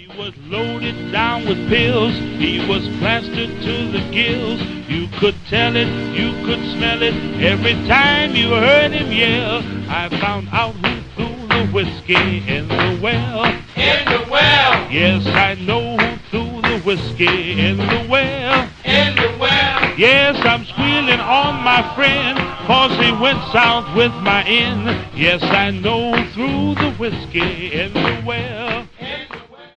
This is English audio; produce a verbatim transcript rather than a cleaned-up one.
He was loaded down with pills. He was plastered to the gills. You could tell it, you could smell it every time you heard him yell. I found out who threw the whiskey in the well. In the well. Yes, I know who threw the whiskey in the well. In the well. Yes, I'm squealing on my friend, cause he went south with my inn. Yes, I know who threw the whiskey in the well.